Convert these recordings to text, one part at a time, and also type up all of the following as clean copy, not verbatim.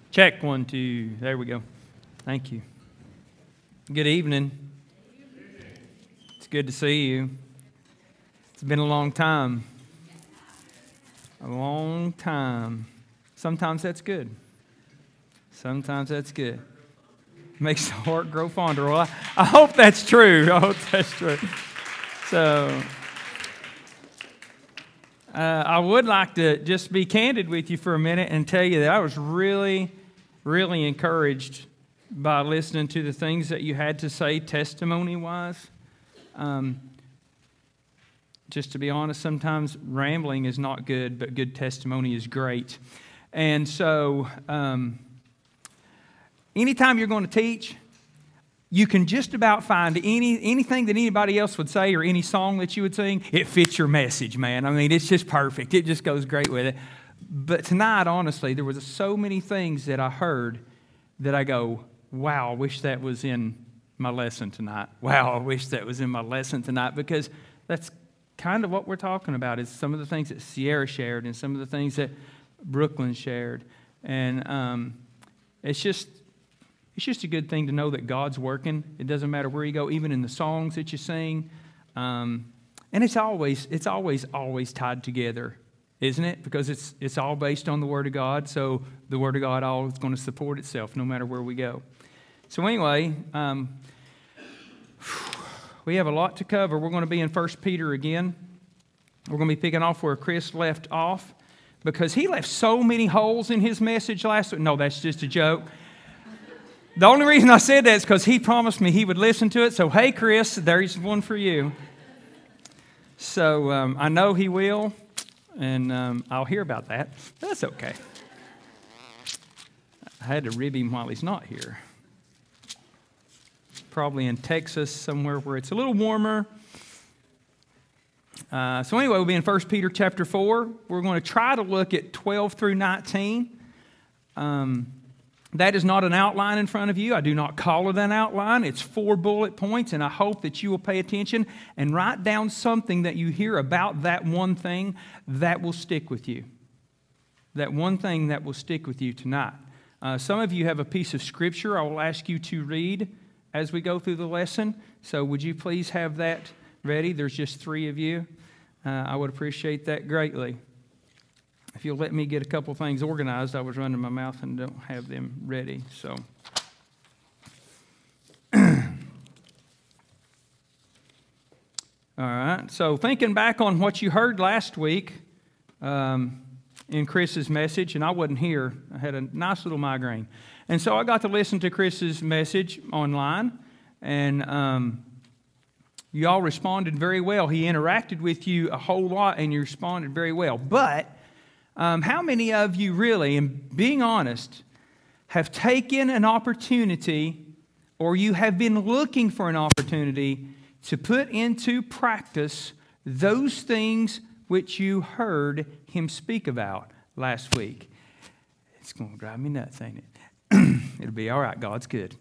Check, 1, 2. There we go. Thank you. Good evening. It's good to see you. It's been a long time. A long time. Sometimes that's good. Sometimes that's good. Makes the heart grow fonder. Well, I hope that's true. I hope that's true. So, I would like to just be candid with you for a minute and tell you that I was really encouraged by listening to the things that you had to say testimony-wise. Just to be honest, sometimes rambling is not good, but good testimony is great. And so, anytime you're going to teach, you can just about find anything that anybody else would say or any song that you would sing. It fits your message, man. I mean, it's just perfect. It just goes great with it. But tonight, honestly, there was so many things that I heard that I go, wow, I wish that was in my lesson tonight. Wow, I wish that was in my lesson tonight, because that's kind of what we're talking about, is some of the things that Sierra shared and some of the things that Brooklyn shared. And it's just a good thing to know that God's working. It doesn't matter where you go, even in the songs that you sing. And it's always tied together, isn't it? Because it's all based on the Word of God. So the Word of God always going to support itself no matter where we go. So anyway, we have a lot to cover. We're going to be in 1 Peter again. We're going to be picking off where Chris left off, because he left so many holes in his message last week. No, that's just a joke. The only reason I said that is because he promised me he would listen to it. So, hey, Chris, there's one for you. So, I know he will, and I'll hear about that. That's okay. I had to rib him while he's not here. Probably in Texas, somewhere where it's a little warmer. So anyway, we'll be in 1 Peter chapter 4. We're going to try to look at 12 through 19. That is not an outline in front of you. I do not call it an outline. It's 4 bullet points, and I hope that you will pay attention and write down something that you hear about that one thing that will stick with you. That one thing that will stick with you tonight. Some of you have a piece of Scripture I will ask you to read as we go through the lesson. So would you please have that ready? There's just 3 of you. I would appreciate that greatly. If you'll let me get a couple things organized, I was running my mouth and don't have them ready. So, all right. So thinking back on what you heard last week in Chris's message, and I wasn't here. I had a nice little migraine. And so I got to listen to Chris's message online, and you all responded very well. He interacted with you a whole lot, and you responded very well. But how many of you really, and being honest, have taken an opportunity, or you have been looking for an opportunity to put into practice those things which you heard him speak about last week? It's going to drive me nuts, ain't it? It'll be all right. God's good.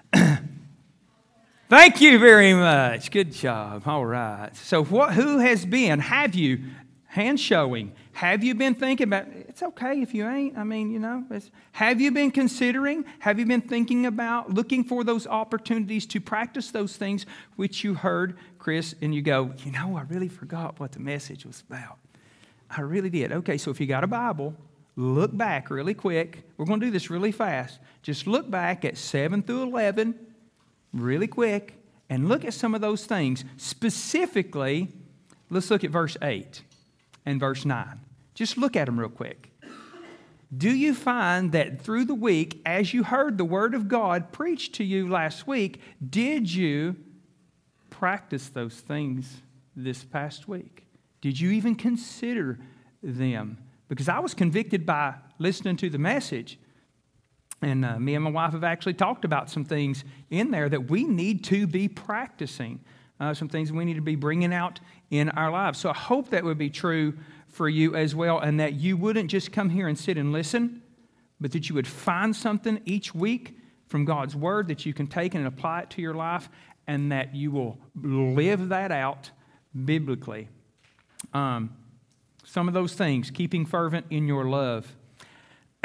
Thank you very much. Good job. All right. So who has been? Have you? Hand showing. Have you been thinking about, it's okay if you ain't. I mean, have you been considering? Have you been thinking about looking for those opportunities to practice those things which you heard, Chris, and you go, I really forgot what the message was about. I really did. Okay, so if you got a Bible, look back really quick. We're going to do this really fast. Just look back at 7 through 11 really quick and look at some of those things. Specifically, let's look at verse 8. And verse 9. Just look at them real quick. Do you find that through the week, as you heard the Word of God preached to you last week, did you practice those things this past week? Did you even consider them? Because I was convicted by listening to the message. And me and my wife have actually talked about some things in there that we need to be practicing. Some things we need to be bringing out in our lives. So I hope that would be true for you as well, and that you wouldn't just come here and sit and listen, but that you would find something each week from God's Word that you can take and apply it to your life, and that you will live that out biblically. Some of those things, keeping fervent in your love.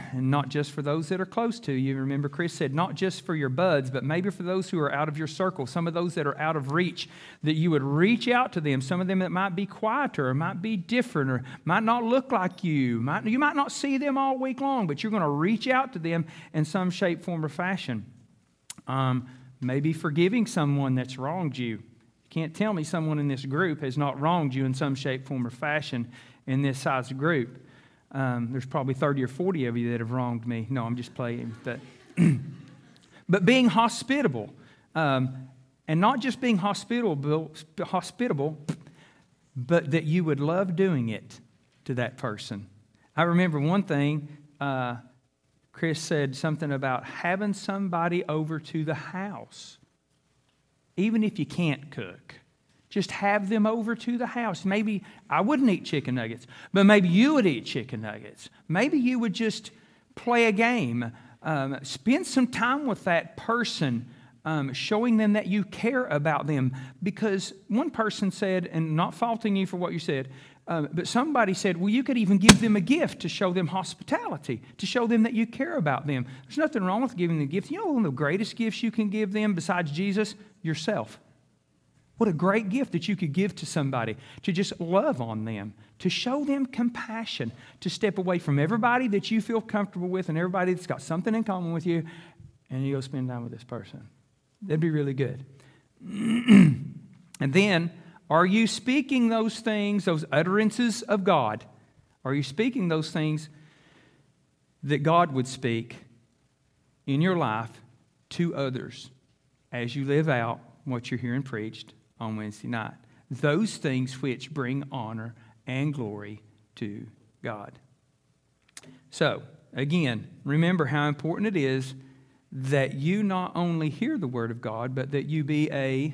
and not just for those that are close to you. Remember, Chris said, not just for your buds, but maybe for those who are out of your circle, some of those that are out of reach, that you would reach out to them, some of them that might be quieter or might be different or might not look like you. You might not see them all week long, but you're going to reach out to them in some shape, form, or fashion. Maybe forgiving someone that's wronged you. You can't tell me someone in this group has not wronged you in some shape, form, or fashion in this size group. There's probably 30 or 40 of you that have wronged me. No, I'm just playing. But being hospitable, and not just being hospitable, but that you would love doing it to that person. I remember one thing, Chris said something about having somebody over to the house, even if you can't cook. Just have them over to the house. Maybe I wouldn't eat chicken nuggets, but maybe you would eat chicken nuggets. Maybe you would just play a game. Spend some time with that person, showing them that you care about them. Because one person said, and not faulting you for what you said, but somebody said, well, you could even give them a gift to show them hospitality, to show them that you care about them. There's nothing wrong with giving them a gift. You know one of the greatest gifts you can give them besides Jesus? Yourself. What a great gift that you could give to somebody, to just love on them, to show them compassion, to step away from everybody that you feel comfortable with and everybody that's got something in common with you, and you go spend time with this person. That'd be really good. And then, are you speaking those things, those utterances of God? Are you speaking those things that God would speak in your life to others as you live out what you're hearing preached on Wednesday night? Those things which bring honor and glory to God. So, again, remember how important it is that you not only hear the Word of God, but that you be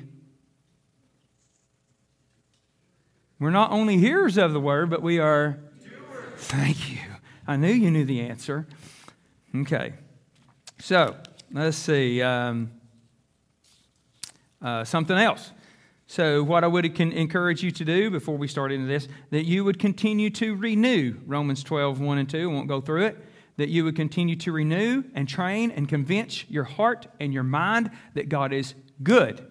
we're not only hearers of the Word, but we are doers. Thank you. I knew you knew the answer. Okay. So, let's see. Something else. So what I would encourage you to do before we start into this, that you would continue to renew. Romans 12, 1 and 2, I won't go through it. That you would continue to renew and train and convince your heart and your mind that God is good.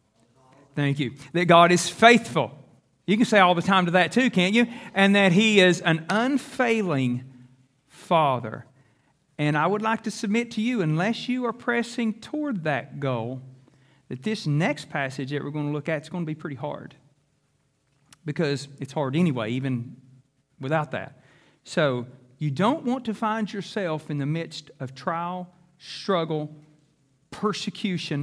Thank you. That God is faithful. You can say all the time to that too, can't you? And that He is an unfailing Father. And I would like to submit to you, unless you are pressing toward that goal, that this next passage that we're going to look at is going to be pretty hard. Because it's hard anyway, even without that. So, you don't want to find yourself in the midst of trial, struggle, persecution,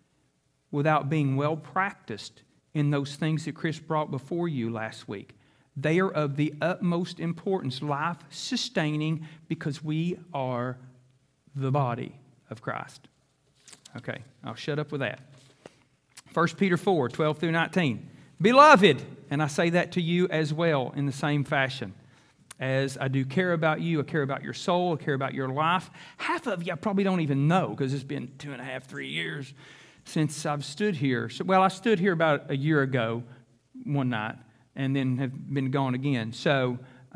without being well practiced in those things that Chris brought before you last week. They are of the utmost importance, life-sustaining, because we are the body of Christ. Okay, I'll shut up with that. 1 Peter 4, 12 through 19. Beloved, and I say that to you as well in the same fashion. As I do care about you, I care about your soul, I care about your life. Half of you I probably don't even know because it's been 2.5, 3 years since I've stood here. I stood here about a year ago one night and then have been gone again. So,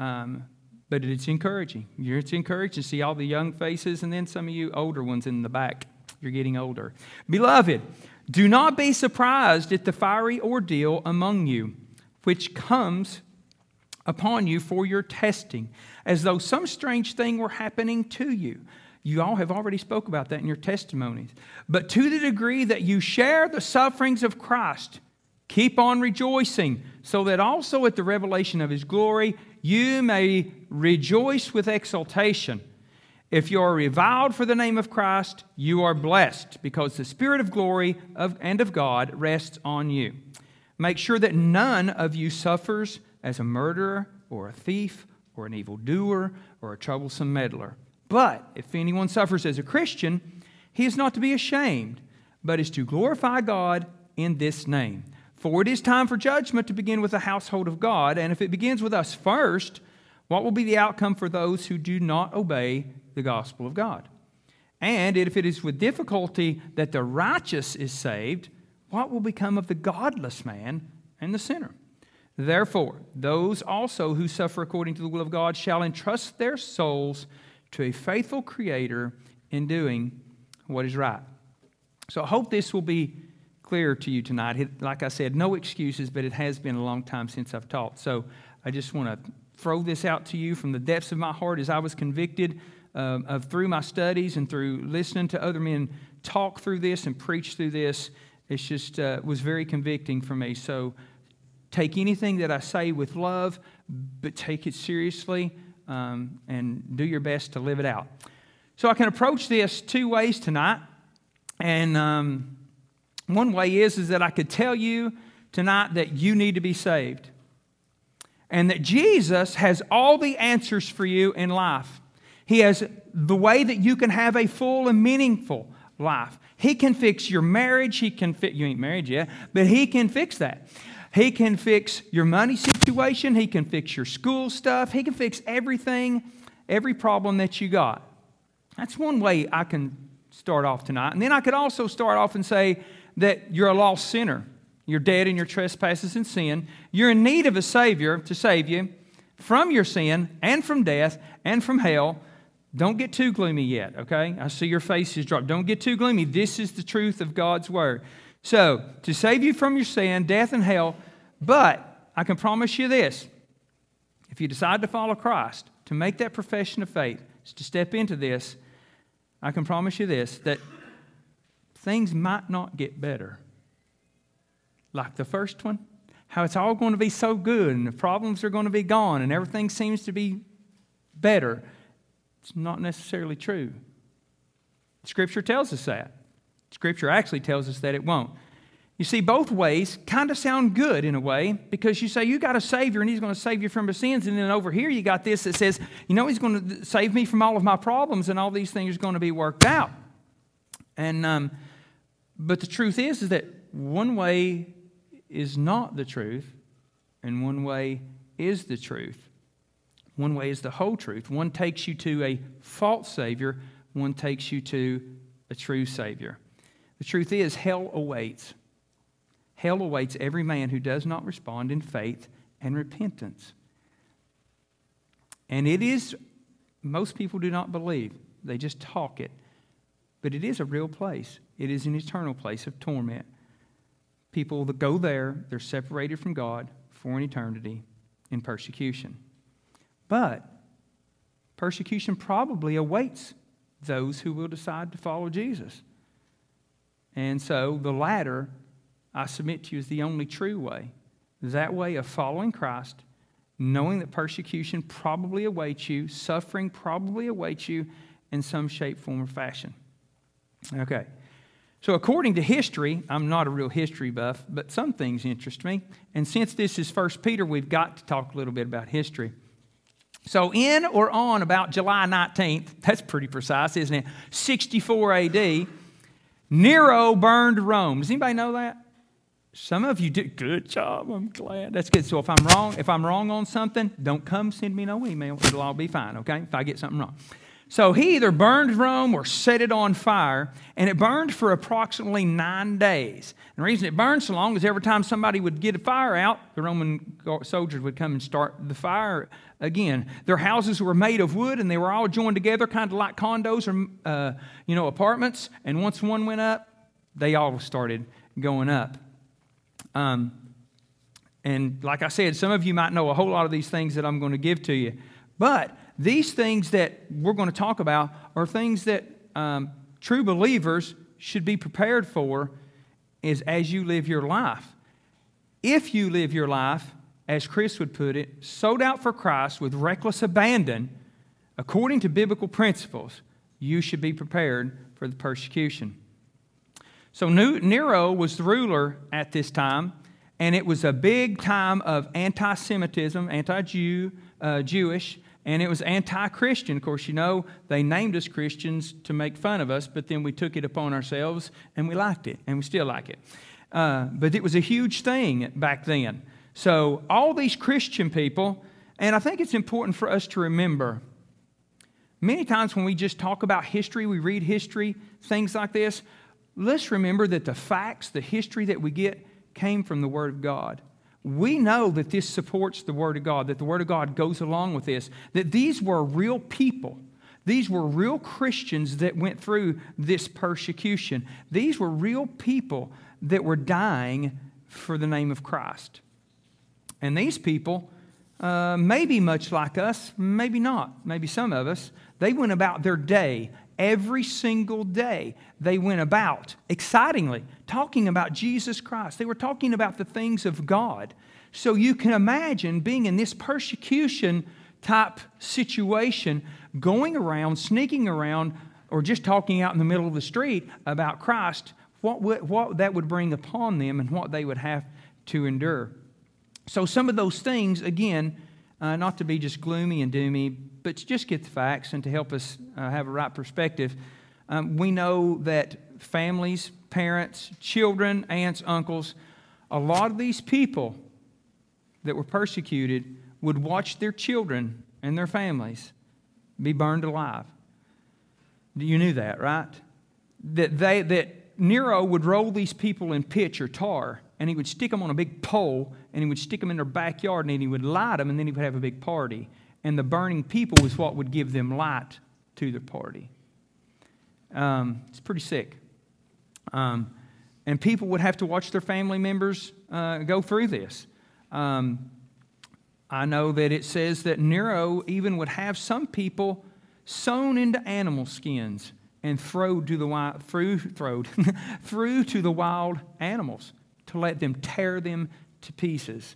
but it's encouraging. It's encouraging to see all the young faces and then some of you older ones in the back. You're getting older. Beloved, do not be surprised at the fiery ordeal among you, which comes upon you for your testing, as though some strange thing were happening to you. You all have already spoke about that in your testimonies. But to the degree that you share the sufferings of Christ, keep on rejoicing, so that also at the revelation of His glory you may rejoice with exultation. If you are reviled for the name of Christ, you are blessed, because the Spirit of glory and of God rests on you. Make sure that none of you suffers as a murderer or a thief or an evildoer or a troublesome meddler. But if anyone suffers as a Christian, he is not to be ashamed, but is to glorify God in this name. For it is time for judgment to begin with the household of God, and if it begins with us first, what will be the outcome for those who do not obey the gospel of God? And if it is with difficulty that the righteous is saved, what will become of the godless man and the sinner? Therefore, those also who suffer according to the will of God shall entrust their souls to a faithful Creator in doing what is right. So I hope this will be clear to you tonight. Like I said, no excuses, but it has been a long time since I've taught. So I just want to throw this out to you from the depths of my heart as I was convicted through my studies and through listening to other men talk through this and preach through this. It's just was very convicting for me. So take anything that I say with love, but take it seriously and do your best to live it out. So I can approach this two ways tonight. And one way is that I could tell you tonight that you need to be saved. And that Jesus has all the answers for you in life. He has the way that you can have a full and meaningful life. He can fix your marriage. He can fix, you ain't married yet, but He can fix that. He can fix your money situation. He can fix your school stuff. He can fix everything, every problem that you got. That's one way I can start off tonight. And then I could also start off and say that you're a lost sinner. You're dead in your trespasses and sin. You're in need of a Savior to save you from your sin and from death and from hell. Don't get too gloomy yet, okay? I see your faces drop. Don't get too gloomy. This is the truth of God's Word. So, to save you from your sin, death, and hell, but I can promise you this. If you decide to follow Christ, to make that profession of faith, to step into this, I can promise you this, that things might not get better. Like the first one, how it's all going to be so good and the problems are going to be gone and everything seems to be better. It's not necessarily true. Scripture tells us that. Scripture actually tells us that it won't. You see, both ways kind of sound good in a way because you say you got a Savior and He's going to save you from your sins. And then over here you got this that says, you know, He's going to save me from all of my problems and all these things are going to be worked out. And but the truth is that one way is not the truth and one way is the truth. One way is the whole truth. One takes you to a false Savior. One takes you to a true Savior. The truth is, hell awaits. Hell awaits every man who does not respond in faith and repentance. And it is, most people do not believe. They just talk it. But it is a real place. It is an eternal place of torment. People that go there, they're separated from God for an eternity in persecution. But persecution probably awaits those who will decide to follow Jesus. And so the latter, I submit to you, is the only true way. That way of following Christ, knowing that persecution probably awaits you, suffering probably awaits you in some shape, form, or fashion. Okay. So according to history, I'm not a real history buff, but some things interest me. And since this is 1 Peter, we've got to talk a little bit about history. So in or on about July 19th, that's pretty precise, isn't it? 64 AD, Nero burned Rome. Does anybody know that? Some of you did. Good job. I'm glad. That's good. So if I'm wrong on something, don't come send me no email. It'll all be fine, okay? If I get something wrong. So he either burned Rome or set it on fire, and it burned for approximately 9 days. And the reason it burned so long is every time somebody would get a fire out, the Roman soldiers would come and start the fire again. Their houses were made of wood, and they were all joined together, kind of like condos or apartments. And once one went up, they all started going up. And like I said, some of you might know a whole lot of these things that I'm going to give to you. But these things that we're going to talk about are things that true believers should be prepared for is as you live your life. If you live your life, as Chris would put it, sold out for Christ with reckless abandon, according to biblical principles, you should be prepared for the persecution. So Nero was the ruler at this time, and it was a big time of anti-Semitism, anti-Jewish, and it was anti-Christian. Of course, you know, they named us Christians to make fun of us, but then we took it upon ourselves, and we liked it, and we still like it. But it was a huge thing back then. So all these Christian people, and I think it's important for us to remember, many times when we just talk about history, we read history, things like this, let's remember that the facts, the history that we get came from the Word of God. We know that this supports the Word of God, that the Word of God goes along with this, that these were real people. These were real Christians that went through this persecution. These were real people that were dying for the name of Christ. And these people, maybe much like us, maybe not, maybe some of us, they went about their day. Every single day they went about, excitingly, talking about Jesus Christ. They were talking about the things of God. So you can imagine being in this persecution type situation, going around, sneaking around, or just talking out in the middle of the street about Christ, what that would bring upon them and what they would have to endure. So some of those things, again, not to be just gloomy and doomy, but to just get the facts and to help us have a right perspective. We know that families, parents, children, aunts, uncles, a lot of these people that were persecuted would watch their children and their families be burned alive. You knew that, right? That Nero would roll these people in pitch or tar, and he would stick them on a big pole, and he would stick them in their backyard, and then he would light them, and then he would have a big party. And the burning people was what would give them light to their party. It's pretty sick. And people would have to watch their family members go through this. I know that it says that Nero even would have some people sewn into animal skins and thrown to the wild animals to let them tear them to pieces.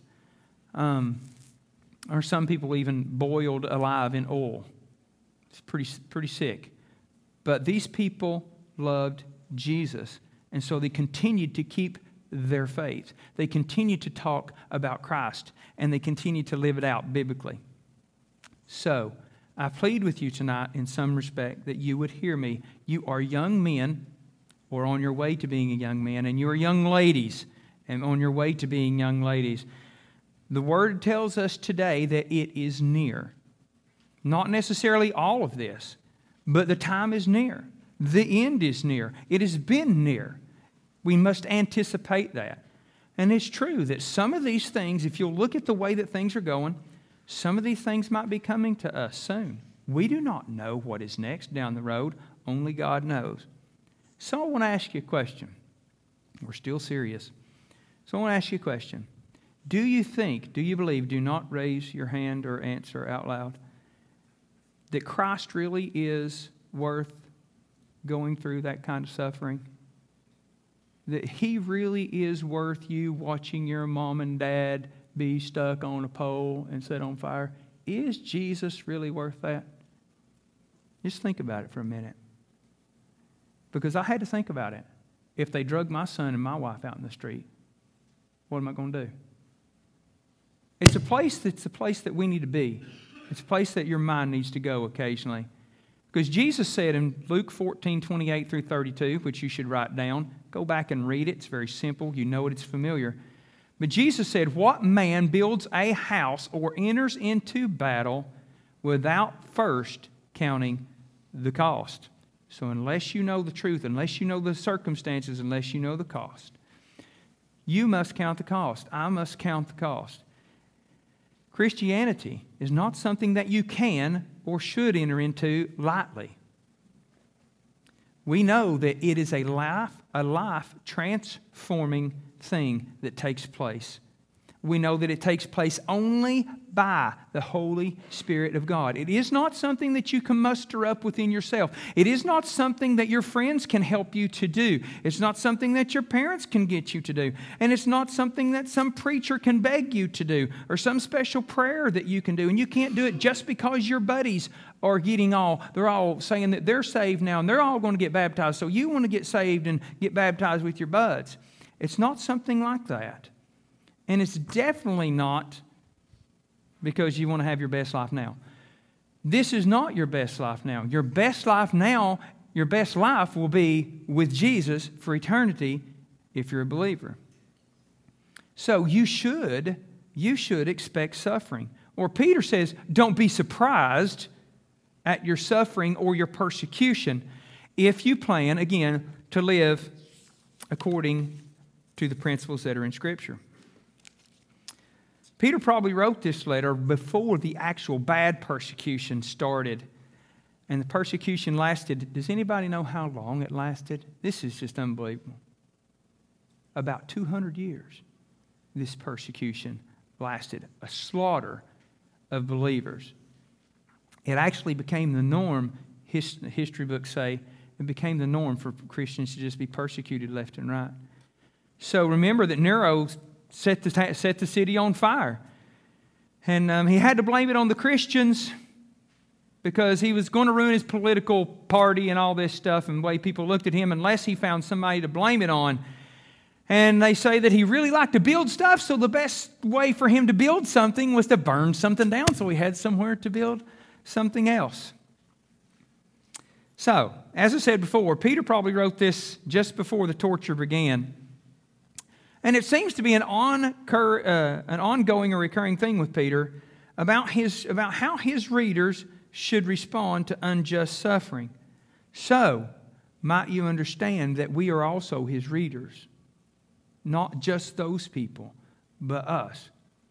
Or some people even boiled alive in oil. It's pretty sick. But these people loved Jesus, and so they continued to keep their faith. They continued to talk about Christ, and they continued to live it out biblically. So, I plead with you tonight in some respect that you would hear me. You are young men, or on your way to being a young man, and you are young ladies, and on your way to being young ladies. The Word tells us today that it is near. Not necessarily all of this, but the time is near. The end is near. It has been near. We must anticipate that. And it's true that some of these things, if you'll look at the way that things are going, some of these things might be coming to us soon. We do not know what is next down the road. Only God knows. So I want to ask you a question. We're still serious. So I want to ask you a question. Do you believe, do not raise your hand or answer out loud, that Christ really is worth going through that kind of suffering? That He really is worth you watching your mom and dad be stuck on a pole and set on fire? Is Jesus really worth that? Just think about it for a minute. Because I had to think about it. If they drug my son and my wife out in the street, what am I going to do? It's a place that we need to be. It's a place that your mind needs to go occasionally. Because Jesus said in Luke 14:28 through 32, which you should write down, go back and read it. It's very simple. You know it. It's familiar. But Jesus said, what man builds a house or enters into battle without first counting the cost? So unless you know the truth, unless you know the circumstances, unless you know the cost, you must count the cost. I must count the cost. Christianity is not something that you can or should enter into lightly. We know that it is a life transforming thing that takes place. We know that it takes place only by the Holy Spirit of God. It is not something that you can muster up within yourself. It is not something that your friends can help you to do. It's not something that your parents can get you to do. And it's not something that some preacher can beg you to do or some special prayer that you can do. And you can't do it just because your buddies are they're all saying that they're saved now and they're all going to get baptized. So you want to get saved and get baptized with your buds. It's not something like that. And it's definitely not because you want to have your best life now. This is not your best life now. Your best life now, your best life will be with Jesus for eternity if you're a believer. So you should expect suffering. Or Peter says, don't be surprised at your suffering or your persecution if you plan, again, to live according to the principles that are in Scripture. Peter probably wrote this letter before the actual bad persecution started. And the persecution lasted, does anybody know how long it lasted? This is just unbelievable. About 200 years, this persecution lasted. A slaughter of believers. It actually became the norm, history books say, it became the norm for Christians to just be persecuted left and right. So remember that Nero set the city on fire. And he had to blame it on the Christians because he was going to ruin his political party and all this stuff and the way people looked at him unless he found somebody to blame it on. And they say that he really liked to build stuff, so the best way for him to build something was to burn something down so he had somewhere to build something else. So, as I said before, Peter probably wrote this just before the torture began. And it seems to be an ongoing or recurring thing with Peter about how his readers should respond to unjust suffering. So, might you understand that we are also his readers? Not just those people, but us.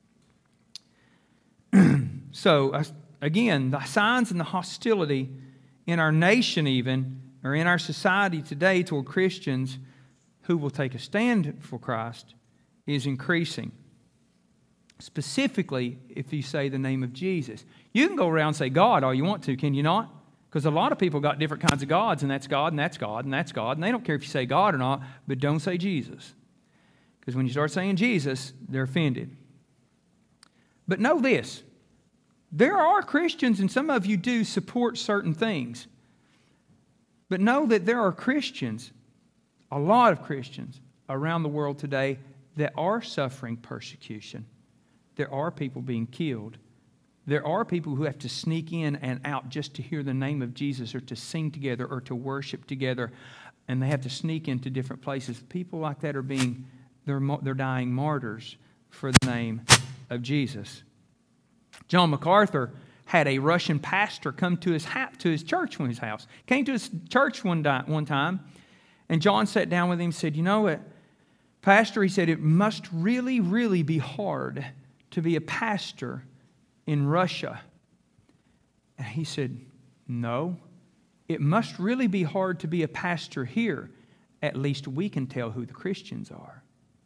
So, again, the signs and the hostility in our nation even, or in our society today toward Christians who will take a stand for Christ is increasing. Specifically, if you say the name of Jesus. You can go around and say God all you want to, can you not? Because a lot of people got different kinds of gods, and that's God, and that's God, and that's God, and they don't care if you say God or not, but don't say Jesus. Because when you start saying Jesus, they're offended. But know this, there are Christians, and some of you do support certain things. But know that there are Christians, a lot of Christians around the world today that are suffering persecution. There are people being killed. There are people who have to sneak in and out just to hear the name of Jesus or to sing together or to worship together. And they have to sneak into different places. People like that they're dying martyrs for the name of Jesus. John MacArthur had a Russian pastor come to his church, his house. Came to his church one time, and John sat down with him and said, "You know what, Pastor," he said, "it must really, really be hard to be a pastor in Russia." And he said, "No, it must really be hard to be a pastor here. At least we can tell who the Christians are."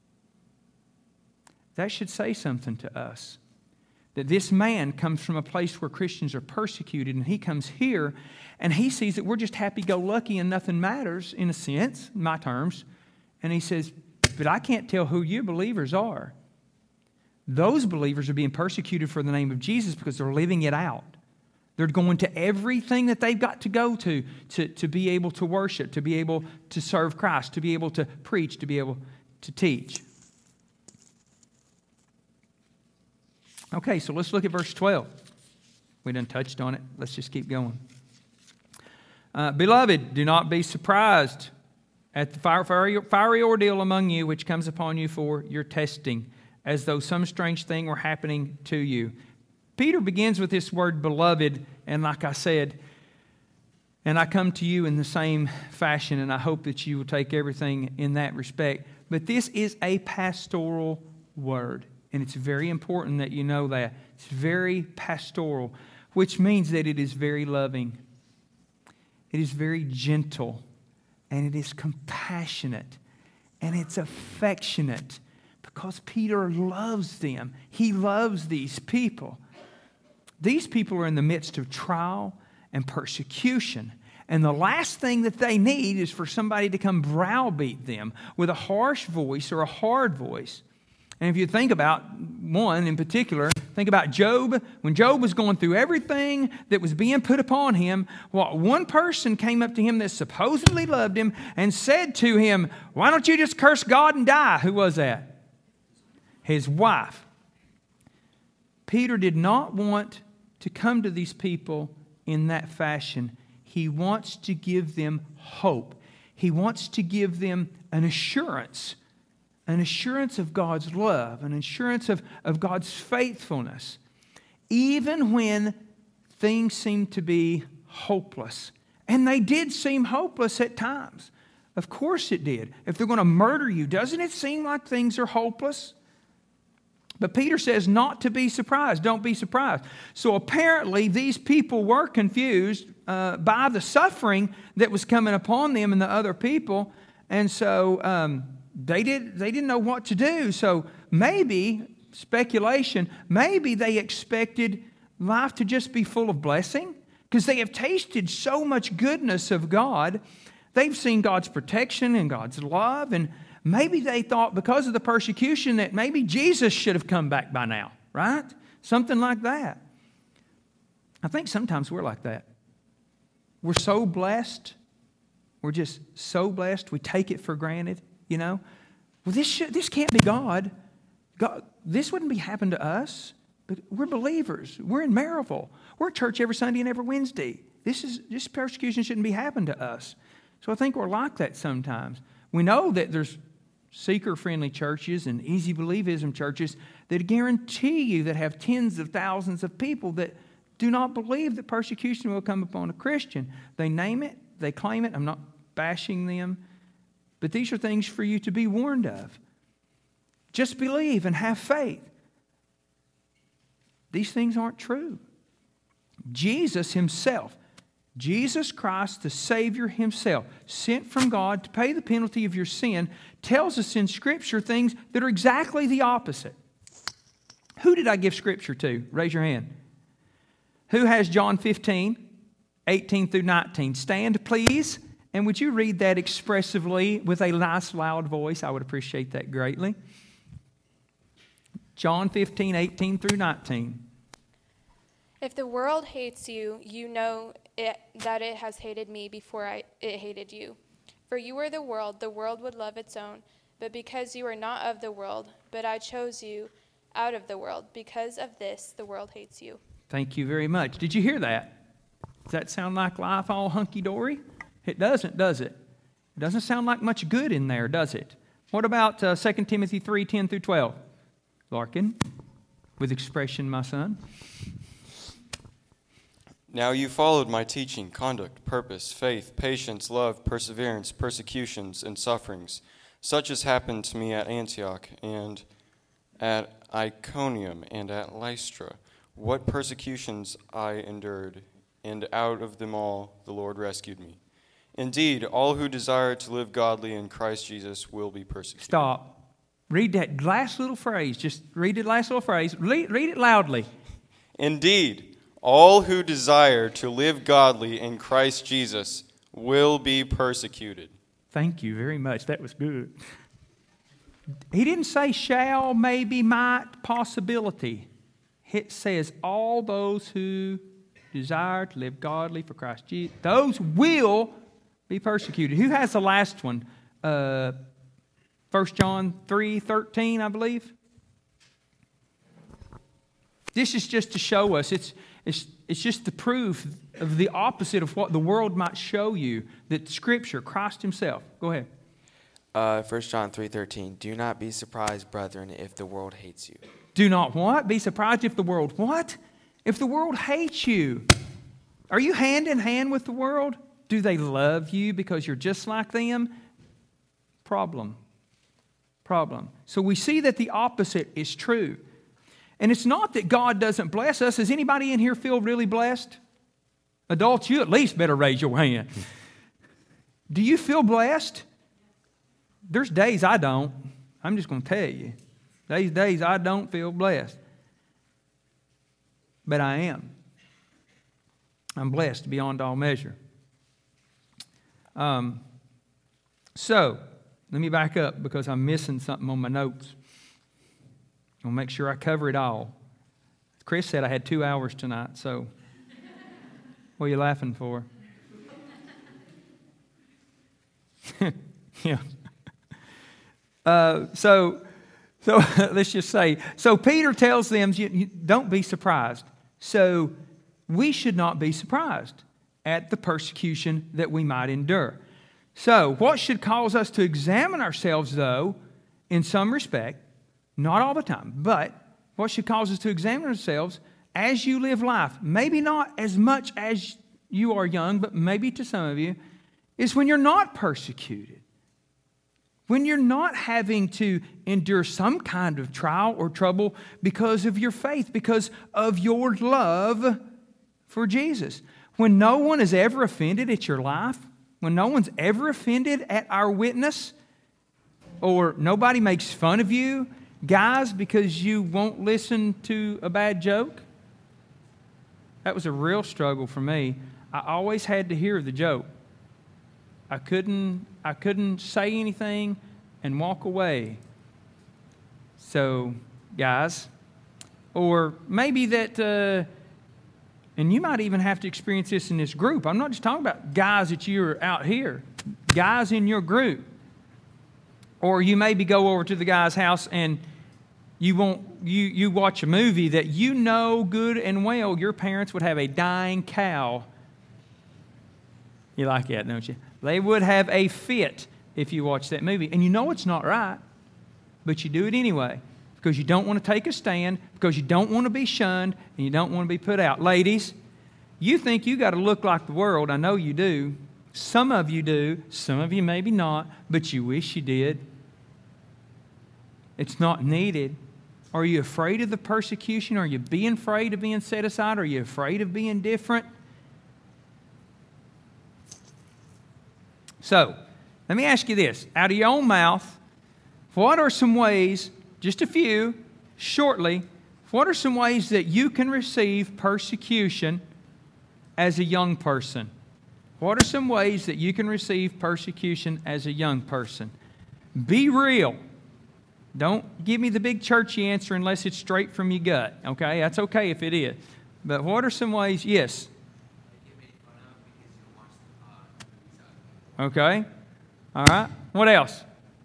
That should say something to us. That this man comes from a place where Christians are persecuted, and he comes here and he sees that we're just happy-go-lucky and nothing matters, in a sense, in my terms. And he says, "But I can't tell who you believers are." Those believers are being persecuted for the name of Jesus because they're living it out. They're going to everything that they've got to go to be able to worship, to be able to serve Christ, to be able to preach, to be able to teach. Okay, so let's look at verse 12. We done touched on it. Let's just keep going. "Beloved, do not be surprised at the fiery ordeal among you, which comes upon you for your testing, as though some strange thing were happening to you." Peter begins with this word beloved, and like I said, and I come to you in the same fashion, and I hope that you will take everything in that respect. But this is a pastoral word. And it's very important that you know that. It's very pastoral, which means that it is very loving. It is very gentle. And it is compassionate. And it's affectionate. Because Peter loves them. He loves these people. These people are in the midst of trial and persecution. And the last thing that they need is for somebody to come browbeat them with a harsh voice or a hard voice. And if you think about one in particular, think about Job. When Job was going through everything that was being put upon him, one person came up to him that supposedly loved him and said to him, "Why don't you just curse God and die?" Who was that? His wife. Peter did not want to come to these people in that fashion. He wants to give them hope. He wants to give them an assurance of God's love, an assurance of God's faithfulness, even when things seem to be hopeless. And they did seem hopeless at times. Of course it did. If they're going to murder you, doesn't it seem like things are hopeless? But Peter says not to be surprised. Don't be surprised. So apparently these people were confused by the suffering that was coming upon them and the other people. And so they didn't know what to do. So maybe, speculation, maybe they expected life to just be full of blessing because they have tasted so much goodness of God. They've seen God's protection and God's love, and maybe they thought because of the persecution that maybe Jesus should have come back by now, right? Something like that. I think sometimes we're like that. We're so blessed. We're just so blessed. We take it for granted, you know. Well, this can't be God. This wouldn't be happen to us. But we're believers. We're in Maryville. We're at church every Sunday and every Wednesday. This persecution shouldn't be happening to us. So I think we're like that sometimes. We know that there's seeker-friendly churches and easy believism churches that guarantee you that have tens of thousands of people that do not believe that persecution will come upon a Christian. They name it, they claim it. I'm not bashing them, but these are things for you to be warned of. Just believe and have faith. These things aren't true. Jesus himself, Jesus Christ, the Savior himself, sent from God to pay the penalty of your sin, tells us in Scripture things that are exactly the opposite. Who did I give Scripture to? Raise your hand. Who has John 15, 18 through 19? Stand, please. And would you read that expressively with a nice, loud voice? I would appreciate that greatly. John 15, 18 through 19. If the world hates you, you know that it has hated me before it hated you. For you are the world would love its own. But because you are not of the world, but I chose you out of the world, because of this, the world hates you. Thank you very much. Did you hear that? Does that sound like life all hunky-dory? It doesn't, does it? It doesn't sound like much good in there, does it? What about 2 Timothy 3, 10 through 12? Larkin, with expression, my son. Now you followed my teaching, conduct, purpose, faith, patience, love, perseverance, persecutions, and sufferings, such as happened to me at Antioch and at Iconium and at Lystra. What persecutions I endured, and out of them all the Lord rescued me. Indeed, all who desire to live godly in Christ Jesus will be persecuted. Stop. Read that last little phrase. Just read the last little phrase. Read it loudly. Indeed, all who desire to live godly in Christ Jesus will be persecuted. Thank you very much. That was good. He didn't say shall, maybe, might, possibility. It says all those who desire to live godly for Christ Jesus, those will be persecuted. Who has the last one? 1 John 3:13, I believe. This is just to show us. It's just the proof of the opposite of what the world might show you. That Scripture, Christ himself. Go ahead. 1 John 3:13. Do not be surprised, brethren, if the world hates you. Do not what? Be surprised if the world what? If the world hates you. Are you hand in hand with the world? Do they love you because you're just like them? Problem. So we see that the opposite is true. And it's not that God doesn't bless us. Does anybody in here feel really blessed? Adults, you at least better raise your hand. Do you feel blessed? There's days I don't. I'm just going to tell you. These days I don't feel blessed. But I am. I'm blessed beyond all measure. So, let me back up because I'm missing something on my notes. I'll make sure I cover it all. Chris said I had 2 hours tonight, so what are you laughing for? Yeah. So let's just say, so Peter tells them, don't be surprised. So we should not be surprised at the persecution that we might endure. So what should cause us to examine ourselves, though, in some respect, not all the time, but what should cause us to examine ourselves as you live life, maybe not as much as you are young, but maybe to some of you, is when you're not persecuted. when you're not having to endure some kind of trial or trouble because of your faith, because of your love for Jesus. When no one is ever offended at your life, when no one's ever offended at our witness, or nobody makes fun of you, guys, because you won't listen to a bad joke. That was a real struggle for me. I always had to hear the joke. I couldn't say anything and walk away. So, guys, or maybe that, and you might even have to experience this in this group. I'm not just talking about guys that you're out here, guys in your group. Or you maybe go over to the guy's house and you watch a movie that you know good and well your parents would have a dying cow. You like that, don't you? They would have a fit if you watch that movie. And you know it's not right, but you do it anyway because you don't want to take a stand, because you don't want to be shunned, and you don't want to be put out. Ladies, you think you got to look like the world. I know you do. Some of you do. Some of you maybe not, but you wish you did. It's not needed. Are you afraid of the persecution? Are you being afraid of being set aside? Are you afraid of being different? So, let me ask you this. Out of your own mouth, what are some ways, just a few, shortly, what are some ways that you can receive persecution as a young person? What are some ways that you can receive persecution as a young person? Be real. Don't give me the big churchy answer unless it's straight from your gut, okay? That's okay if it is. But what are some ways? Yes. Okay. All right. What else?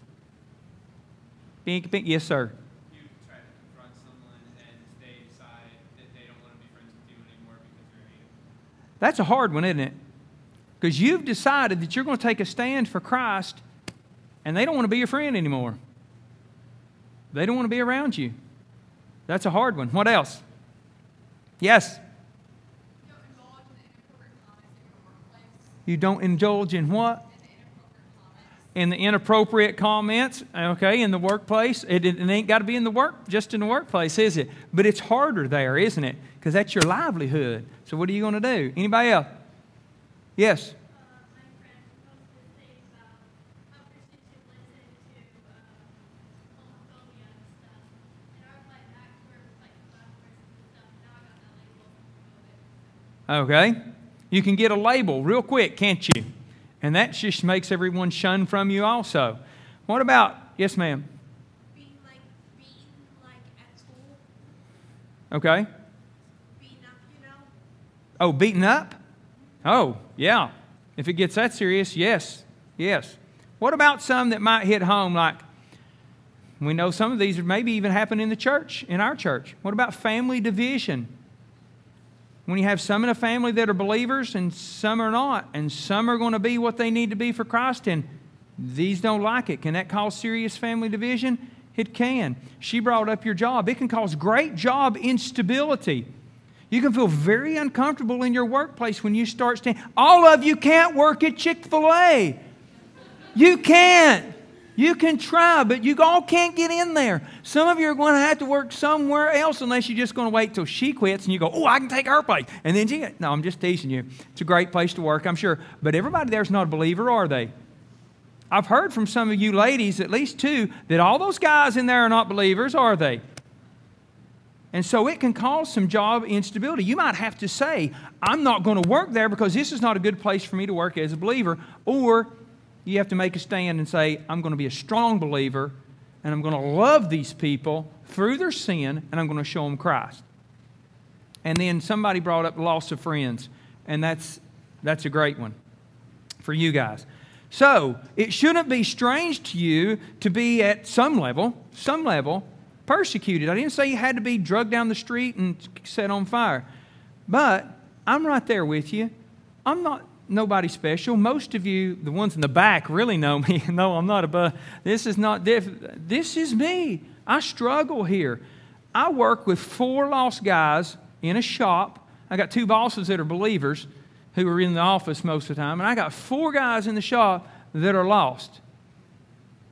Pink. Yes, sir. You try to confront someone and they decide that they don't want to be friends with you anymore because you're hated. That's a hard one, isn't it? Because you've decided that you're going to take a stand for Christ and they don't want to be your friend anymore. They don't want to be around you. That's a hard one. What else? Yes? You don't indulge in what? In the inappropriate comments, okay, in the workplace. It ain't got to be just in the workplace, is it? But it's harder there, isn't it? Because that's your livelihood. So what are you going to do? Anybody else? Yes? Okay. You can get a label real quick, can't you? And that just makes everyone shun from you also. What about, yes, ma'am? Being like at school. Okay. Beaten up, you know? Oh, beaten up? Oh, yeah. If it gets that serious, yes. Yes. What about some that might hit home, like we know some of these maybe even happen in the church, in our church. What about family division? When you have some in a family that are believers and some are not, and some are going to be what they need to be for Christ, and these don't like it. Can that cause serious family division? It can. She brought up your job. It can cause great job instability. You can feel very uncomfortable in your workplace when you start standing. All of you can't work at Chick-fil-A. You can't. You can try, but you all can't get in there. Some of you are going to have to work somewhere else unless you're just going to wait till she quits and you go, oh, I can take her place. And then she, no, I'm just teasing you. It's a great place to work, I'm sure. But everybody there's not a believer, are they? I've heard from some of you ladies, at least two, that all those guys in there are not believers, are they? And so it can cause some job instability. You might have to say, I'm not going to work there because this is not a good place for me to work as a believer. Or you have to make a stand and say, I'm going to be a strong believer and I'm going to love these people through their sin and I'm going to show them Christ. And then somebody brought up the loss of friends, and that's a great one for you guys. So it shouldn't be strange to you to be at some level, persecuted. I didn't say you had to be drugged down the street and set on fire. But I'm right there with you. I'm not nobody special. Most of you, the ones in the back, really know me. No, I'm not above. This is not different. This is me. I struggle here. I work with 4 lost guys in a shop. I got 2 bosses that are believers who are in the office most of the time. And I got 4 guys in the shop that are lost.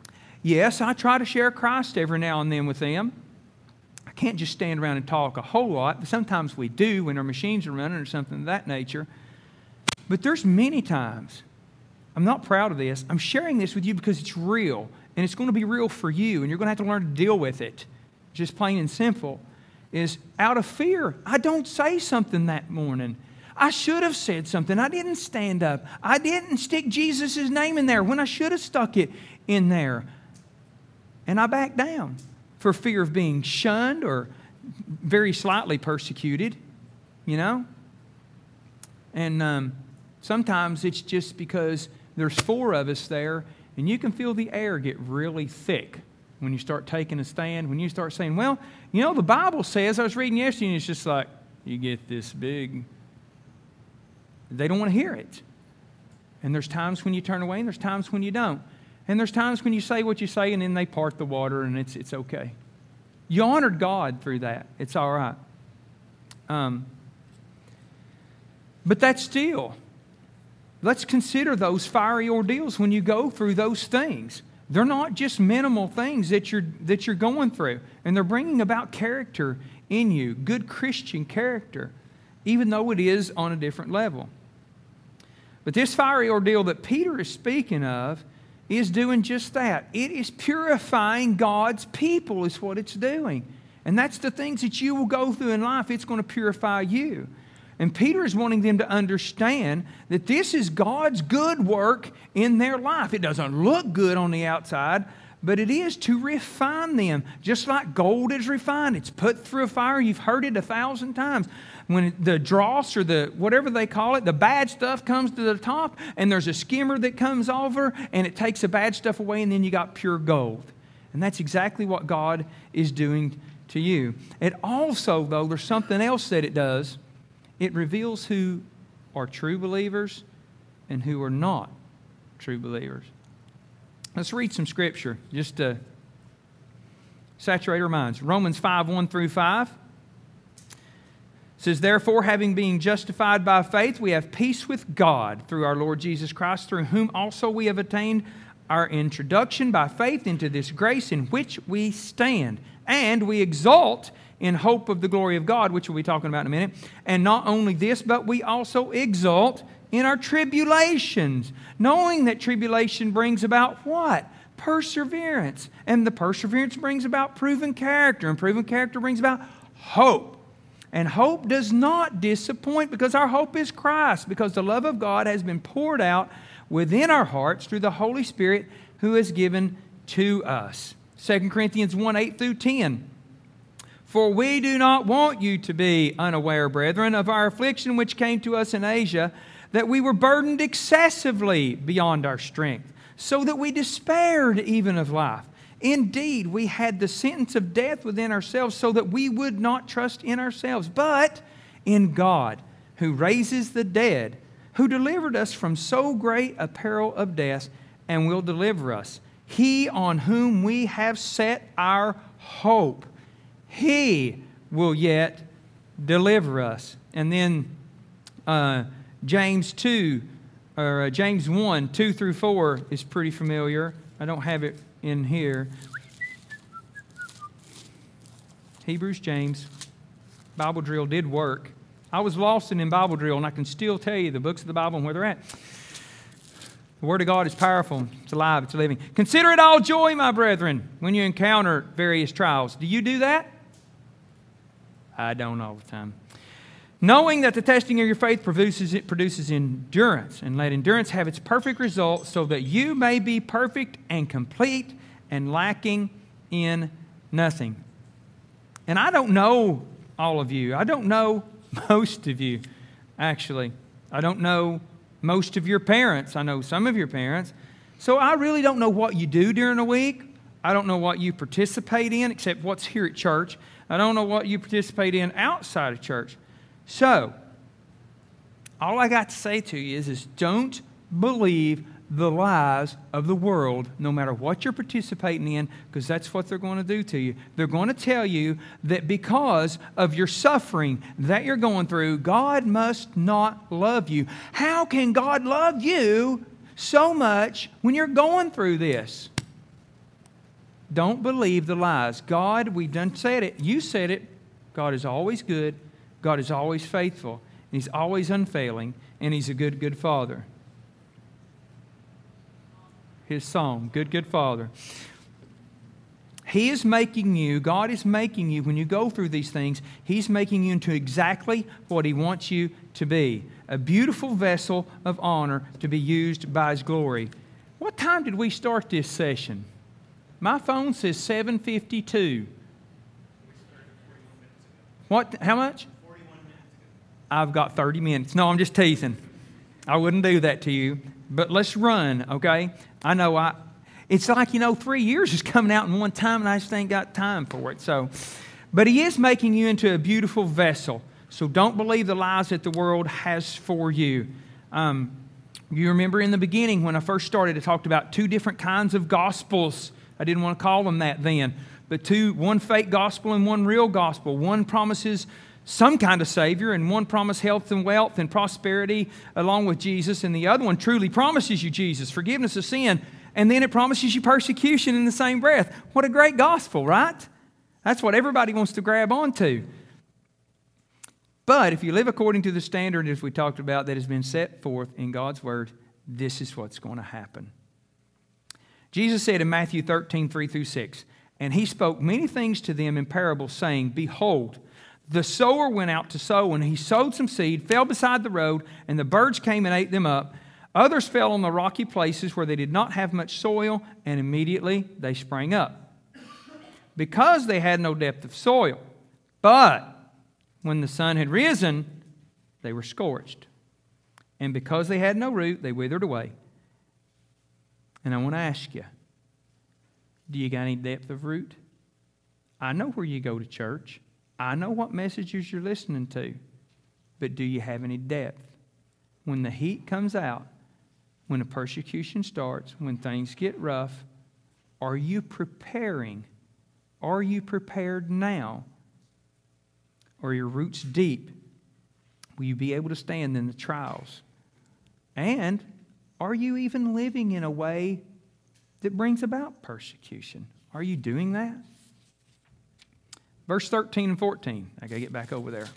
Yes, I try to share Christ every now and then with them. I can't just stand around and talk a whole lot, but sometimes we do when our machines are running or something of that nature. But there's many times, I'm not proud of this, I'm sharing this with you because it's real, and it's going to be real for you, and you're going to have to learn to deal with it. Just plain and simple, is out of fear, I don't say something that morning. I should have said something. I didn't stand up. I didn't stick Jesus' name in there when I should have stuck it in there. And I back down for fear of being shunned or very slightly persecuted, you know. And sometimes it's just because there's 4 of us there, and you can feel the air get really thick when you start taking a stand, when you start saying, well, you know, the Bible says, I was reading yesterday, and it's just like, you get this big. They don't want to hear it. And there's times when you turn away, and there's times when you don't. And there's times when you say what you say, and then they part the water, and it's okay. You honored God through that. It's all right. But that's still, let's consider those fiery ordeals when you go through those things. They're not just minimal things that you're going through. And they're bringing about character in you, good Christian character, even though it is on a different level. But this fiery ordeal that Peter is speaking of is doing just that. It is purifying God's people is what it's doing. And that's the things that you will go through in life. It's going to purify you. And Peter is wanting them to understand that this is God's good work in their life. It doesn't look good on the outside, but it is to refine them. Just like gold is refined. It's put through a fire. You've heard it 1,000 times. When the dross or the whatever they call it, the bad stuff comes to the top, and there's a skimmer that comes over, and it takes the bad stuff away, and then you got pure gold. And that's exactly what God is doing to you. It also, though, there's something else that it does. It reveals who are true believers and who are not true believers. Let's read some scripture just to saturate our minds. Romans 5:1-5 says, therefore, having been justified by faith, we have peace with God through our Lord Jesus Christ, through whom also we have attained our introduction by faith into this grace in which we stand. And we exult in hope of the glory of God, which we'll be talking about in a minute. And not only this, but we also exult in our tribulations, knowing that tribulation brings about what? Perseverance. And the perseverance brings about proven character. And proven character brings about hope. And hope does not disappoint because our hope is Christ, because the love of God has been poured out within our hearts through the Holy Spirit who is given to us. 2 Corinthians 1:8-10. For we do not want you to be unaware, brethren, of our affliction which came to us in Asia, that we were burdened excessively beyond our strength, so that we despaired even of life. Indeed, we had the sentence of death within ourselves, so that we would not trust in ourselves, but in God, who raises the dead, who delivered us from so great a peril of death, and will deliver us. He on whom we have set our hope, He will yet deliver us. And then James 1:2-4 is pretty familiar. I don't have it in here. Hebrews, James. Bible drill did work. I was lost in Bible drill, and I can still tell you the books of the Bible and where they're at. The Word of God is powerful. It's alive. It's living. Consider it all joy, my brethren, when you encounter various trials. Do you do that? I don't all the time. Knowing that the testing of your faith produces endurance, and let endurance have its perfect result, so that you may be perfect and complete and lacking in nothing. And I don't know all of you. I don't know most of you, actually. I don't know most of your parents. I know some of your parents. So I really don't know what you do during the week. I don't know what you participate in, except what's here at church. I don't know what you participate in outside of church. So, all I got to say to you is don't believe the lies of the world, no matter what you're participating in, because that's what they're going to do to you. They're going to tell you that because of your suffering that you're going through, God must not love you. How can God love you so much when you're going through this? Don't believe the lies. God, we've done said it. You said it. God is always good. God is always faithful. He's always unfailing. And He's a good, good Father. His song, Good, Good Father. He is making you, God is making you, when you go through these things, He's making you into exactly what He wants you to be. A beautiful vessel of honor to be used by His glory. What time did we start this session? My phone says 7:52. What? How much? 41 minutes ago. I've got 30 minutes. No, I'm just teasing. I wouldn't do that to you. But let's run, okay? I know it's like, 3 years is coming out in one time and I just ain't got time for it. But He is making you into a beautiful vessel. So don't believe the lies that the world has for you. You remember in the beginning when I first started, I talked about 2 different kinds of gospels. I didn't want to call them that then. But one fake gospel and one real gospel. One promises some kind of Savior, and one promises health and wealth and prosperity along with Jesus, and the other one truly promises you Jesus, forgiveness of sin, and then it promises you persecution in the same breath. What a great gospel, right? That's what everybody wants to grab onto. But if you live according to the standard, as we talked about, that has been set forth in God's Word, this is what's going to happen. Jesus said in Matthew 13:3-6, and He spoke many things to them in parables, saying, Behold, the sower went out to sow, and he sowed some seed, fell beside the road, and the birds came and ate them up. Others fell on the rocky places where they did not have much soil, and immediately they sprang up, because they had no depth of soil. But when the sun had risen, they were scorched. And because they had no root, they withered away. And I want to ask you, do you got any depth of root? I know where you go to church. I know what messages you're listening to. But do you have any depth? When the heat comes out, when the persecution starts, when things get rough, are you preparing? Are you prepared now? Are your roots deep? Will you be able to stand in the trials? And are you even living in a way that brings about persecution? Are you doing that? Verse 13 and 14. I got to get back over there.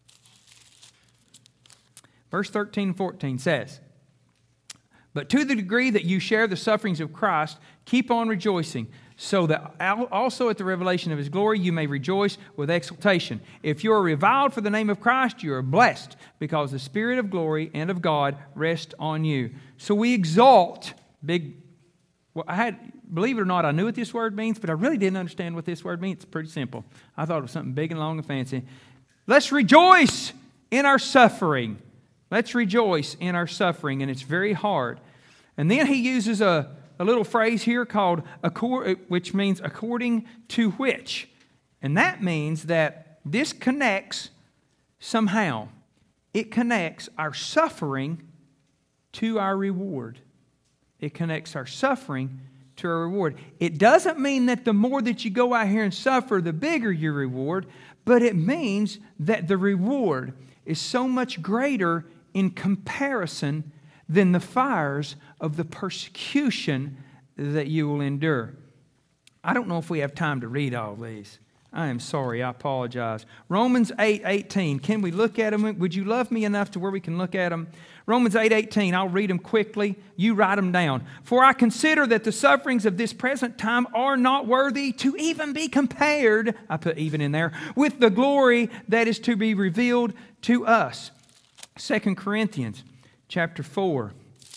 Verse 13 and 14 says, But to the degree that you share the sufferings of Christ, keep on rejoicing, so that also at the revelation of His glory you may rejoice with exultation. If you are reviled for the name of Christ, you are blessed, because the Spirit of glory and of God rest on you. So we exalt. Believe it or not, I knew what this word means, but I really didn't understand what this word means. It's pretty simple. I thought it was something big and long and fancy. Let's rejoice in our suffering. Let's rejoice in our suffering, and it's very hard. And then he uses a little phrase here called, which means according to which. And that means that this connects somehow. It connects our suffering to our reward. It connects our suffering to our reward. It doesn't mean that the more that you go out here and suffer, the bigger your reward, but it means that the reward is so much greater in comparison than the fires of the persecution that you will endure. I don't know if we have time to read all these. I am sorry. I apologize. Romans 8:18. Can we look at them? Would you love me enough to where we can look at them? Romans 8:18. I'll read them quickly. You write them down. For I consider that the sufferings of this present time are not worthy to even be compared, I put even in there, with the glory that is to be revealed to us. 2 Corinthians chapter 4.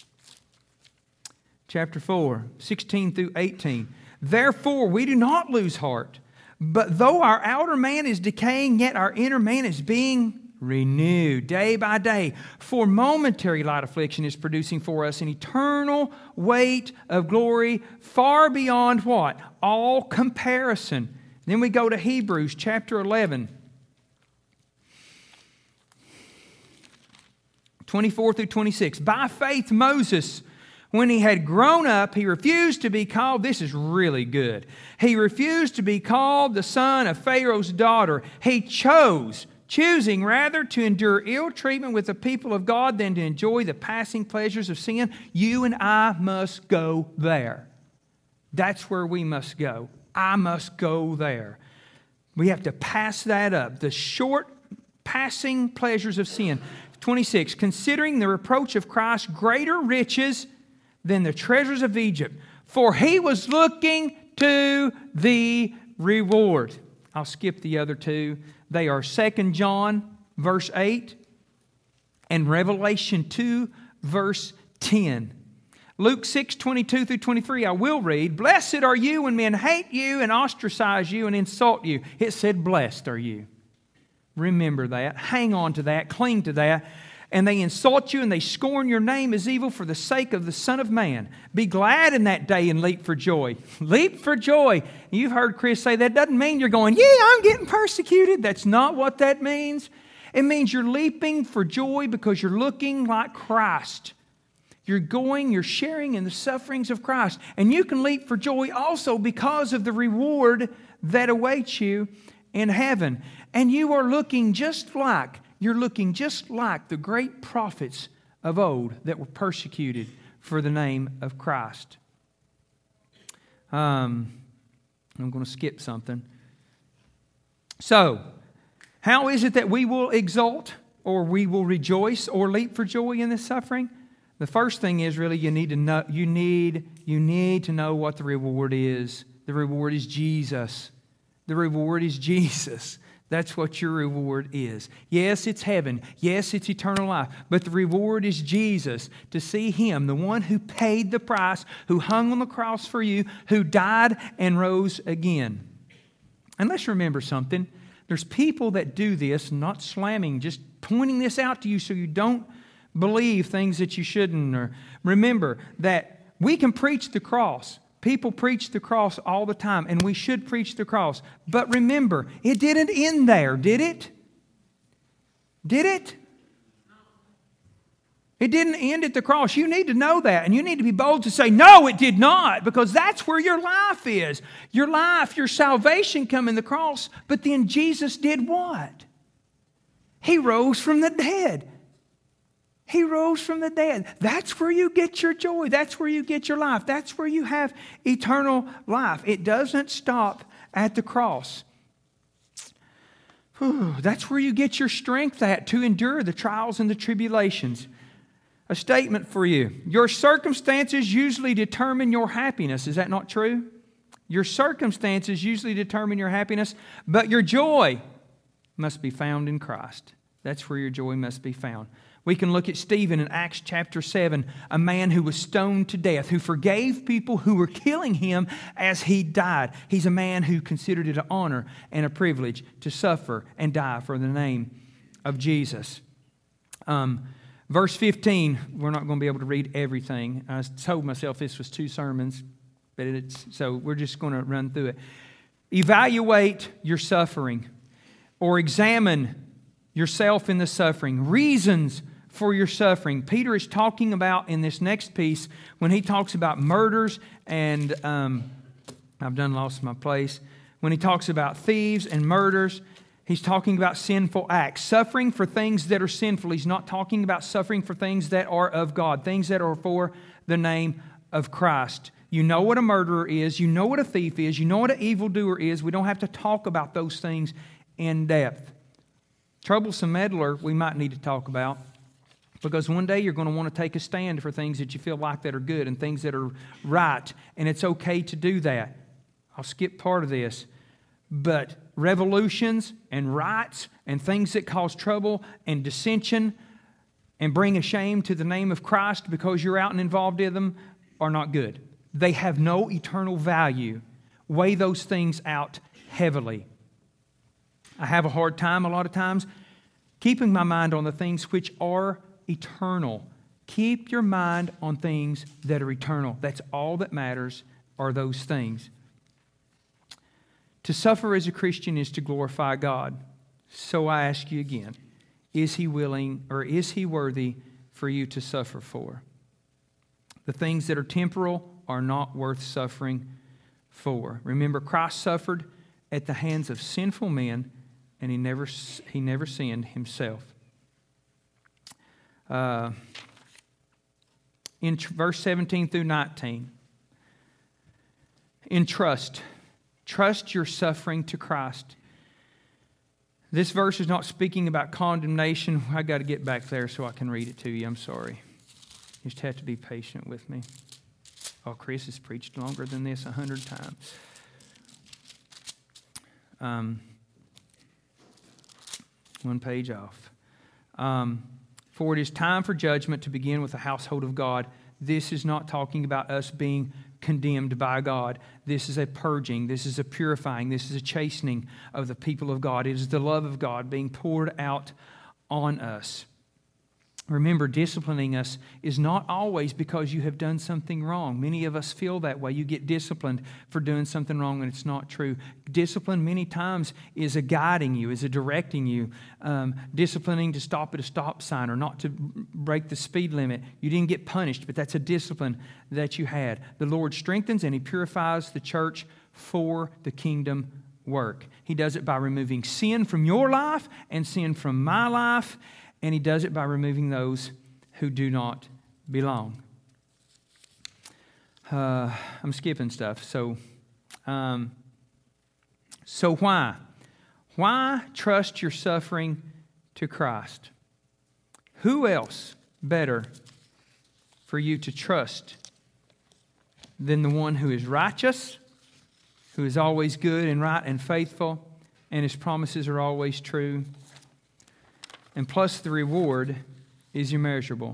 Chapter 4, 16 through 18. Therefore, we do not lose heart. But though our outer man is decaying, yet our inner man is being renewed day by day. For momentary light affliction is producing for us an eternal weight of glory far beyond what? All comparison. Then we go to Hebrews chapter 11. 24 through 26. By faith Moses, when he had grown up, he refused to be called, this is really good, he refused to be called the son of Pharaoh's daughter. He choosing rather to endure ill treatment with the people of God than to enjoy the passing pleasures of sin. You and I must go there. That's where we must go. I must go there. We have to pass that up. The short passing pleasures of sin. 26, considering the reproach of Christ greater riches than the treasures of Egypt, for he was looking to the reward. I'll skip the other two. They are 2 John verse 8 and Revelation 2 verse 10. Luke 6:22 through 23, I will read, blessed are you when men hate you and ostracize you and insult you. It said, blessed are you. Remember that. Hang on to that. Cling to that. And they insult you and they scorn your name as evil for the sake of the Son of Man. Be glad in that day and leap for joy. Leap for joy. You've heard Chris say that doesn't mean you're going, yeah, I'm getting persecuted. That's not what that means. It means you're leaping for joy because you're looking like Christ. You're sharing in the sufferings of Christ. And you can leap for joy also because of the reward that awaits you in heaven. And you're looking just like the great prophets of old that were persecuted for the name of Christ. I'm going to skip something. So, how is it that we will exult or we will rejoice or leap for joy in this suffering? The first thing is really you need to know what the reward is. The reward is Jesus. The reward is Jesus. That's what your reward is. Yes, it's heaven. Yes, it's eternal life. But the reward is Jesus. To see Him, the one who paid the price, who hung on the cross for you, who died and rose again. And let's remember something. There's people that do this, not slamming, just pointing this out to you so you don't believe things that you shouldn't. Or remember that we can preach the cross. People preach the cross all the time, and we should preach the cross. But remember, it didn't end there, did it? Did it? It didn't end at the cross. You need to know that, and you need to be bold to say, no, it did not, because that's where your life is. Your life, your salvation come in the cross, but then Jesus did what? He rose from the dead. He rose from the dead. That's where you get your joy. That's where you get your life. That's where you have eternal life. It doesn't stop at the cross. That's where you get your strength to endure the trials and the tribulations. A statement for you. Your circumstances usually determine your happiness. Is that not true? Your circumstances usually determine your happiness, but your joy must be found in Christ. That's where your joy must be found. We can look at Stephen in Acts chapter 7, a man who was stoned to death, who forgave people who were killing him as he died. He's a man who considered it an honor and a privilege to suffer and die for the name of Jesus. Verse 15, we're not going to be able to read everything. I told myself this was 2 sermons, but so we're just going to run through it. Evaluate your suffering or examine yourself in the suffering. Reasons for your suffering. Peter is talking about in this next piece when he talks about murders and I've lost my place. When he talks about thieves and murders, he's talking about sinful acts. Suffering for things that are sinful. He's not talking about suffering for things that are of God, things that are for the name of Christ. You know what a murderer is. You know what a thief is. You know what an evildoer is. We don't have to talk about those things in depth. Troublesome meddler we might need to talk about, because one day you're going to want to take a stand for things that you feel like that are good and things that are right, and it's okay to do that. I'll skip part of this. But revolutions and riots and things that cause trouble and dissension and bring a shame to the name of Christ because you're out and involved in them are not good. They have no eternal value. Weigh those things out heavily. I have a hard time a lot of times keeping my mind on the things which are eternal. Keep your mind on things that are eternal. That's all that matters, are those things. To suffer as a Christian is to glorify God. So I ask you again, is He willing or is He worthy for you to suffer for? The things that are temporal are not worth suffering for. Remember, Christ suffered at the hands of sinful men, and He never sinned Himself. In verse 17 through 19, entrust Trust your suffering to Christ. This verse is not speaking about condemnation. I got to get back there so I can read it to you. I'm sorry. You just have to be patient with me. Oh, Chris has preached longer than this 100 times. One page off. For it is time for judgment to begin with the household of God. This is not talking about us being condemned by God. This is a purging. This is a purifying. This is a chastening of the people of God. It is the love of God being poured out on us. Remember, disciplining us is not always because you have done something wrong. Many of us feel that way. You get disciplined for doing something wrong, and it's not true. Discipline many times is a guiding you, is a directing you. Disciplining to stop at a stop sign or not to break the speed limit. You didn't get punished, but that's a discipline that you had. The Lord strengthens and He purifies the church for the kingdom work. He does it by removing sin from your life and sin from my life. And He does it by removing those who do not belong. I'm skipping stuff. So why? Why trust your suffering to Christ? Who else better for you to trust than the one who is righteous, who is always good and right and faithful, and His promises are always true? And plus the reward is immeasurable.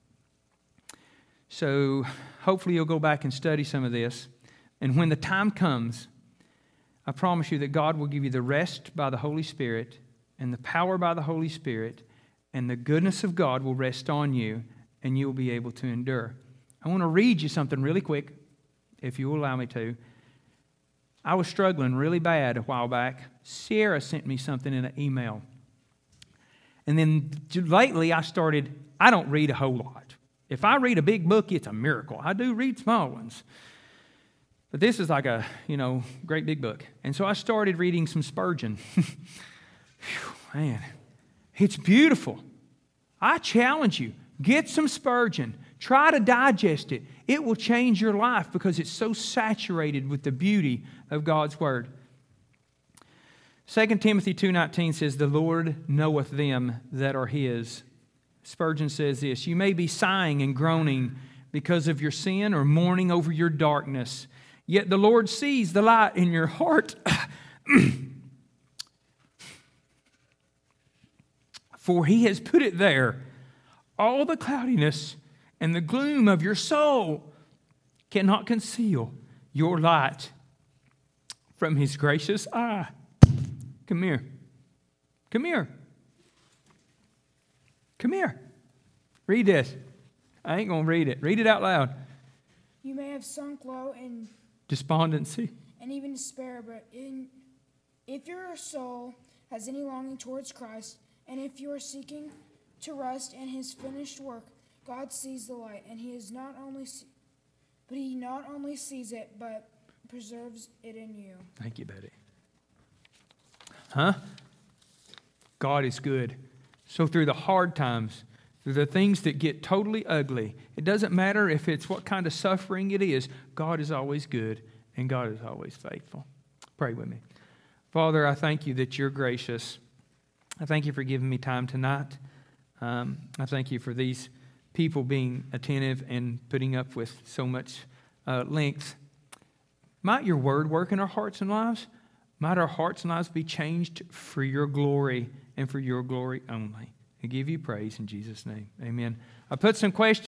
So hopefully you'll go back and study some of this. And when the time comes, I promise you that God will give you the rest by the Holy Spirit and the power by the Holy Spirit, and the goodness of God will rest on you, and you'll be able to endure. I want to read you something really quick, if you will allow me to. I was struggling really bad a while back. Sierra sent me something in an email. And then lately I don't read a whole lot. If I read a big book, it's a miracle. I do read small ones. But this is like a, great big book. And so I started reading some Spurgeon. Man, it's beautiful. I challenge you, get some Spurgeon. Try to digest it. It will change your life because it's so saturated with the beauty of God's Word. 2 Timothy 2:19 says, "The Lord knoweth them that are His." Spurgeon says this, "You may be sighing and groaning because of your sin or mourning over your darkness, yet the Lord sees the light in your heart. For He has put it there. All the cloudiness and the gloom of your soul cannot conceal your light from His gracious eye." Come here. Come here. Come here. Read this. I ain't going to read it. Read it out loud. "You may have sunk low in despondency and even despair, but if your soul has any longing towards Christ, and if you are seeking to rest in His finished work, God sees the light, and He not only sees it, but preserves it in you." Thank you, Betty. Huh? God is good. So through the hard times, through the things that get totally ugly, it doesn't matter if it's what kind of suffering it is, God is always good and God is always faithful. Pray with me. Father, I thank You that You're gracious. I thank You for giving me time tonight. I thank You for these people being attentive and putting up with so much length. Might Your Word work in our hearts and lives? Might our hearts and lives be changed for Your glory and for Your glory only. I give You praise in Jesus' name. Amen. I put some questions.